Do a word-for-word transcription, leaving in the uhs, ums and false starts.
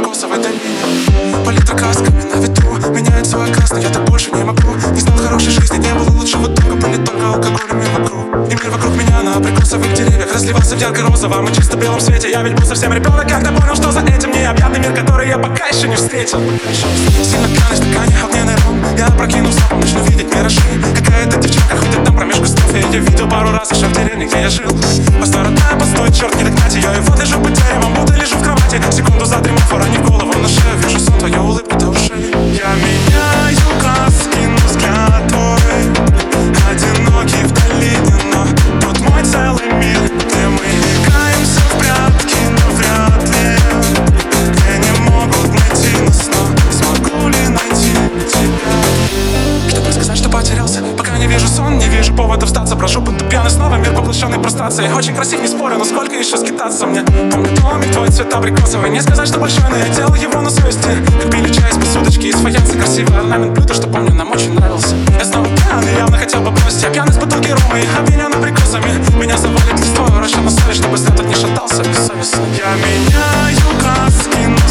абрикосовой долине. Палитра красками на ветру меняет свой окрас, но я так больше не могу. Не знал хорошей жизни, не было лучшего друга. Были только алкоголь и мир вокруг. И мир вокруг меня на абрикосовых деревьях разливался в ярко-розовом и чисто белом свете. Я ведь был совсем ребенок, когда понял, что за этим необъятный мир, который я пока еще не встретил. Сильно пьяный в стакане, огненный ром. Я опрокинул снова, начну видеть миражи. Какая-то девчонка ходит там промеж кустов. Я ее видел пару раз еще в деревне, где я жил. Постарная, постой, черт, не догнать ее. И вот лежу под деревом, будто лежу в кровати. Секунду задремав, уронив голову на шею. Вижу сон, твою улыбку до ушей. Я меняю краски, но взгляд твой одинокий в долине, но тут мой целый мир, где мы играемся в прятки, но вряд ли где не могут найти нас, но смогу ли найти тебя? Чтобы сказать, что потерялся, пока не вижу сон, не вижу поводов сдаться. Брожу будто пьяный снова, мир поглощенный прострацией. Очень красив, не спорю, но сколько еще скитаться мне? Помню домик твой, цвет абрикосовый. Не сказать, что большой, но я делал его на совести. Как пили чай из посудочки, из фаянса. Красивый орнамент блюда, что помню, нам очень нравился. Я снова пьяный, явно хотел бы бросить. Я пьяный с бутылки рома и обвинен абрикосами. Меня завалит листвой, вращен на совесть, чтобы след не шатался бессовестно. Я меняю краски, но